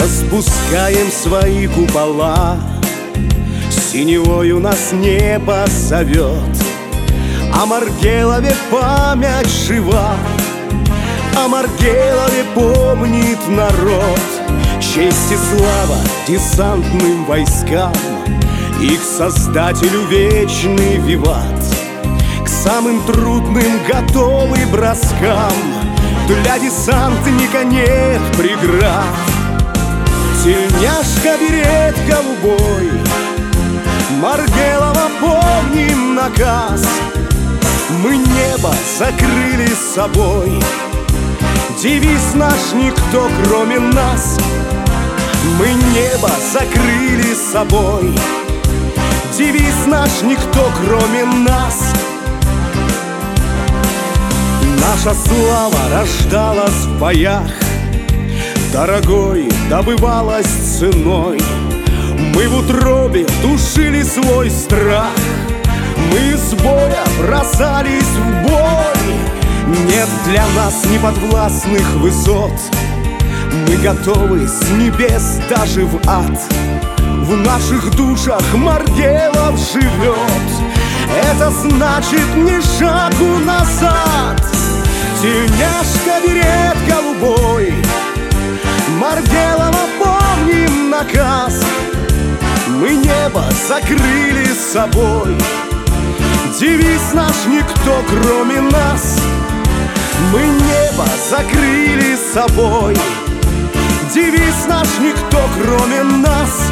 Распускаем свои купола, синевою нас небо зовет. О Маргелове память жива, о Маргелове помнит народ. Честь и слава десантным войскам и к Создателю вечный виват. К самым трудным готовы броскам, для десантника нет преград. Тельняшка берет голубой, Маргелова помним наказ. Мы небо закрыли собой, девиз наш никто кроме нас. Мы небо закрыли собой, девиз наш никто кроме нас. Наша слава рождалась в боях, дорогой добывалась ценой. Мы в утробе душили свой страх, мы с боя бросались в бой. Нет для нас неподвластных высот, мы готовы с небес даже в ад. В наших душах Маргелов живет, это значит ни шагу назад. Тельняшка берет голубой, Маргелова помним наказ. Мы небо закрыли собой, девиз наш никто кроме нас. Мы небо закрыли собой, девиз наш никто кроме нас.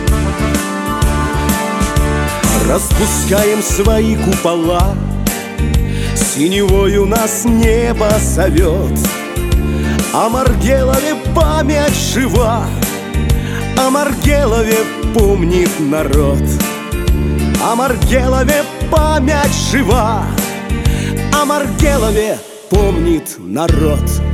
Распускаем свои купола, синевою нас небо зовет. О Маргелове память жива, о Маргелове помнит народ. О Маргелове память жива, о Маргелове помнит народ.